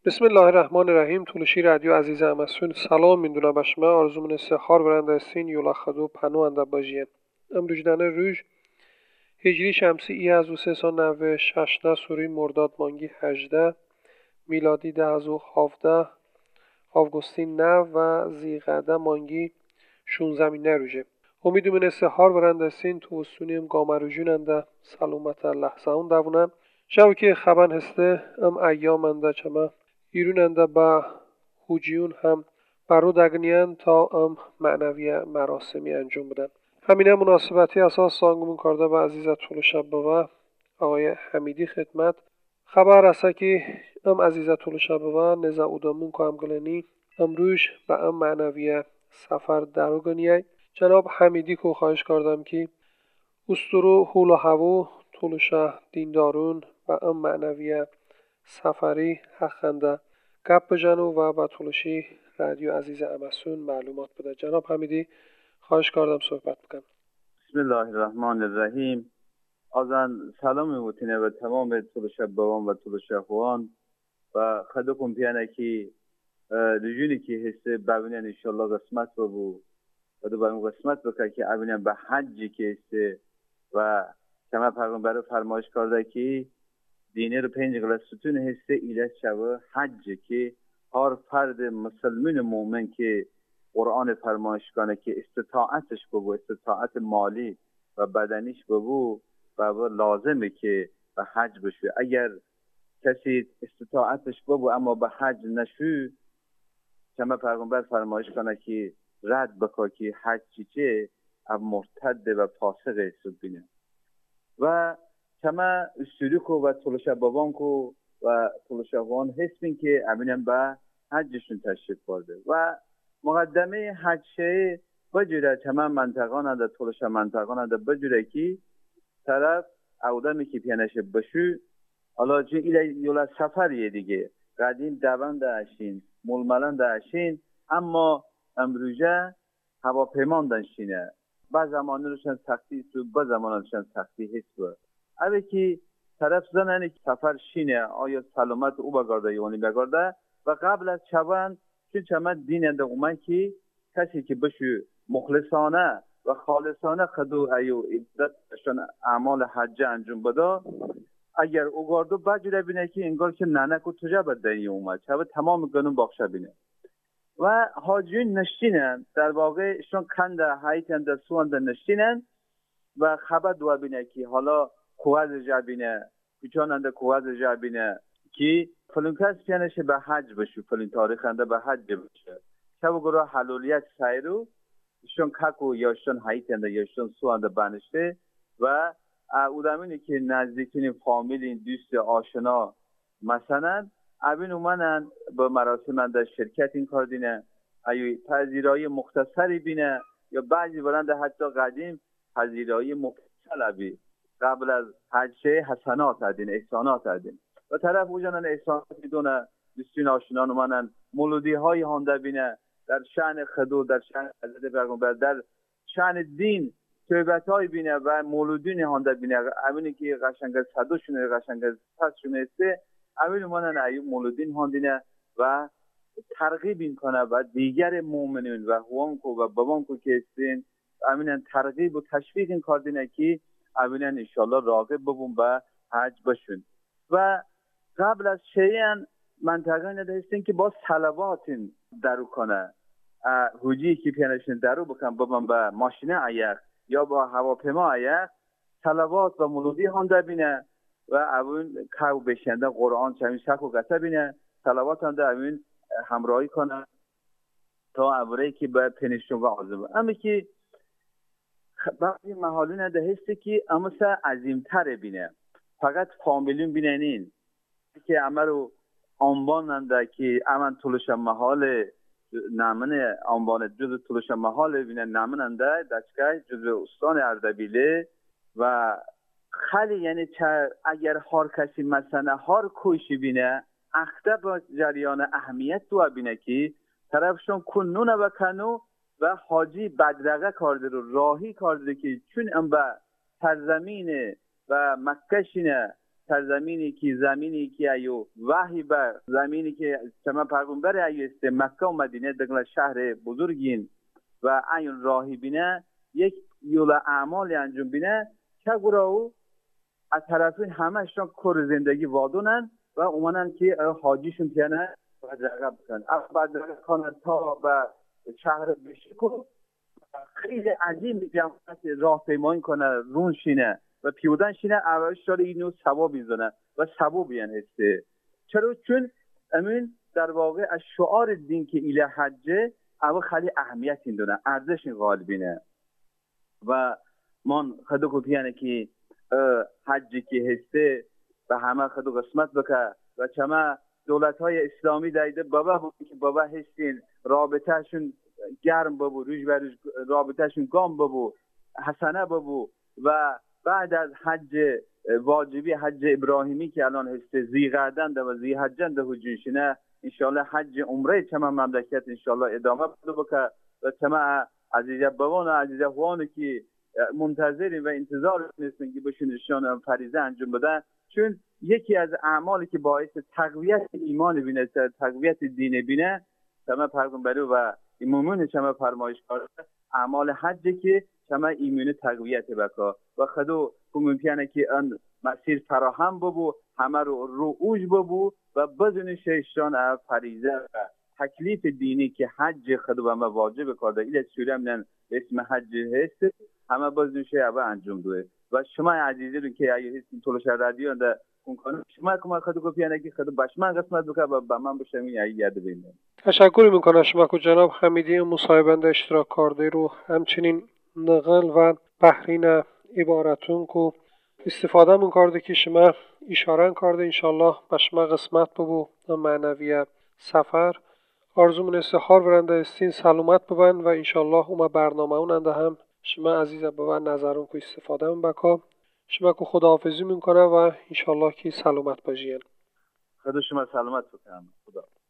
بسم الله الرحمن الرحیم. تولشی رادیو عزیز امسون سلام میدونم به شما. آرزومون استخار برنده استین یولا خدو پنو انده باجین. امروز دانه روز هجری شمسی ای از و 390 ششنه سوری مرداد مانگی 18 میلادی 1017 آوگوستین 9 و زیقعده مانگی 16 مینه روژه. امیدومون استخار برنده استین تو وستونیم گامروجون انده سلامت لحظه اون دوونن شو که خبن هسته ام ایام انده چمه ایروننده به هوجیون هم برو دگنیان تا معنوی مراسمی انجام بدن. همینه مناسبتی اساس سانگمون کرده به عزیزت طول شب بوه آقای حمیدی خدمت خبر است که عزیزت طول شب بوه نزا اودامون که گلنی امروز به معنوی سفر درو گنیه جناب حمیدی که خواهش کردم که استرو هول و هوو طولشه دیندارون و معنوی سفری حقنده گپ بجنو و با طولشی رادیو عزیز امسون معلومات بده. جناب حمیدی خواهش کردم صحبت بکنم. بسم الله الرحمن الرحیم. آزان سلام میبوتینه و تمام طولشه بوان و طولشه خوان و خدکم پیانه که رجونی که هسته ببینن انشالله قسمت ببو و دو بایم قسمت بکر که ابینن به حجی که هسته و کما پیغمبر فرمایش کرده که دینه رو 5 ستون هسته ایلت شوه حجی که هر فرد مسلمان مومن که قرآن فرمایش کنه که استطاعتش ببو، استطاعت مالی و بدنیش ببو و لازمه که به حج بشه. اگر کسی استطاعتش ببو اما به حج نشو کما پیغمبر فرمایش کنه که رد بکا که حج چیچه اب مرتد و فاسق است بینه و کما استوریکو و طولشه بابانکو و طولشه وان هستین که امینم به حجشون تشریف برده و مقدمه حج شه بجوره تمام منطقه ده طولشه منطقه ده بجوره که طرف اودمی که پیانشه بشو حالا چه یولا سفریه دیگه قدیم دوان داشتین ململان داشتین اما امروزه هواپیمان داشتینه با زمانی روشن سختی تو با زمان روشن سختی هست بود اوه که طرف زنانی که سفر شینه آیا سلامت او بگرده یونی بگرده و قبل از چوان چون چمت دیننده اومد که کسی که بشو مخلصانه و خالصانه خدو ایو عبادتشون اعمال حج انجام بده اگر او گردو بجوره بینه که انگار که ننک و توجه بدنی اومد چه تمام گنون باخشه بینه و حاجیون نشتینن در واقع شون کنده هایتنده سوانده نشتینن و خبر دو بینه که حالا قوز جابینه کچاننده قوز جابینه که فلون کس پیانشه به حج بشو فلون تاریخنده به حج بشه شب گروه حلولیت سایرو شون ککو یا شون هایتنده یا شون سوانده بنشته و اودامینی که نزدیکین فامیلین دوست آشنا مثلا اوین اومنن به مراسم انده شرکت این کار دینه ایوی پذیرایی مختصری بینه یا بعضی برنده حتی قدیم پذیرایی مفصل بی قبل از حجه حسنات هدین احسانات هدین و طرف او جانن احسانات میدونه دوستین آشنان اومنن مولودی های هانده بینه در شأن خدو در شأن حضرت پیغمبر در شأن دین توبت های بینه و مولودین هانده بینه اوینی که قشنگ صدوشونه قشنگ پسشونه استه اوین اومنن ایو مولودین هاندینه و ترغیب این کنه و دیگر مومنین و هوانکو و بابانکو که استین امینن ترغیب و تشویق این کار دینه که امینن انشالله راغب ببون به حج بشون و قبل از شیئن منطقه نده هستین که با صلواتین درو کنه حجی که پیانشین درو بکن ببن به ماشینه ایق یا با هواپیما ایق صلوات و مولودی هانده بینه و اون که بشنده قرآن چمین شک و قطع بینه صلوات هانده اون همراهی کنه تا عبره که به پنشون و عظمه اما که بعضی محالون ده هسته که اما سه عظیمتر بینه فقط فامیلون بیننین که اما رو آنبان ننده که امن طولش محال نامن آنبان جز طولش محال بینه نامن ننده دچکه جز استان اردبیله و خیلی یعنی اگر هر کسی مثلا هر کوشی بینه اخته با جریان اهمیت دو بینه که طرفشون کنونه و کنو و حاجی بدرقه کرده رو راهی کرده که چون ام به سرزمین و مکه شینه سرزمینی که زمینی که ایو وحی به زمینی که شما پیغمبر ایو است مکه و مدینه دگل شهر بزرگین و این راهی بینه یک یول اعمال انجام بینه که گراو از طرفین همهشون کور زندگی وادونن و اومنن که حاجیشون پیانه بدرقه بکن بدرقه کنن تا به شهر بشکو خیلی عظیم میگم راه پیمایی کنه رون شینه و پیودن شینه اولش داره اینو ثواب میزنه و ثواب بیان هسته چرا؟ چون امین در واقع از شعار دین که ایله حجه اول خیلی اهمیت این دونه ارزش غالبینه و من خدو کپیانه که حجی که هسته و همه خدو قسمت بکه و چما دولت های اسلامی دایده بابا بود که بابا هستین رابطهشون گرم بابو روش و روش رابطهشون گام بابو حسنه بابو و بعد از حج واجبی حج ابراهیمی که الان هسته زیغردن و زیحجن ده حجونشینه انشاءالله حج عمره چما مملکت انشاءالله ادامه بده بکه و چما عزیز بابان و عزیز اخوان که منتظرین و انتظار نیستن که بشونشان فریضه انجام بدن چون یکی از اعمالی که باعث تقویت ایمان بینه تقویت دین بینه چما پیغمبر و امامون چما فرمایش کرده اعمال حج که چما ایمان تقویت بکا و خدو ممکنه که ان مسیر فراهم ببو همه رو اوج ببو و بدون شیشان فریضه و تکلیف دینی که حج خدو به ما واجب کرده ایل سوره من اسم حج هست همه بدون شیء انجام دوه و شما عزیزی که اگه هستین طولش رادیو ده اون کنه شما که ما خدو گفتین که خدو بشمن قسمت بکنه و به من بشم این یاد بینه. تشکر میکنم شما که جناب حمیدی مصاحبنده اشتراک کرده رو همچنین نقل و بحرین عبارتون که استفاده من کرده که شما اشاره کرده انشالله به شما قسمت ببو معنوی سفر آرزومون استخار برنده استین سلامت ببن و انشالله اومه برنامه اوننده هم شما عزیز ببن نظرون که استفاده من بکا شما که خداحافظی میکنه و انشالله که سلامت باشین. خدا شما سلامت بکنم. خدا